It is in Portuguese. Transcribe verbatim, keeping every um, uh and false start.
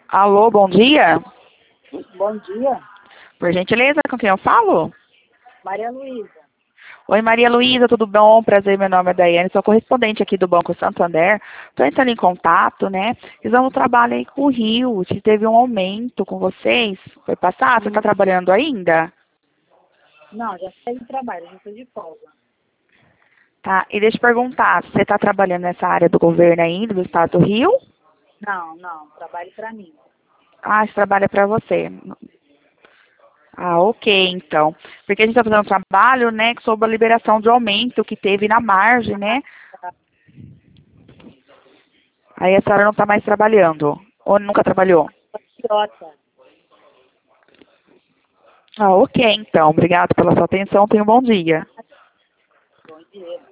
Alô, bom dia. Bom dia, Por gentileza, com quem eu falo? Maria Luísa. Oi, Maria Luísa, tudo bom? Prazer, meu nome é Daiane, sou correspondente aqui do Banco Santander. Estou entrando em contato, né? Fizemos um trabalho aí com o Rio, se teve um aumento com vocês. Foi passar? Você está Hum, trabalhando ainda? Não, já saí do trabalho, já estou de folga. Tá, e deixa eu perguntar, você está trabalhando nessa área do governo ainda, do Estado do Rio? Não, não, trabalho para mim. Ah, isso trabalha para você. Ah, ok, então. Porque a gente está fazendo um trabalho, né, sobre a liberação de aumento que teve na margem, né? Aí a senhora não está mais trabalhando. Ou nunca trabalhou? Patriota. Ah, ok, então. Obrigado pela sua atenção. Tenha um bom dia. Bom dia.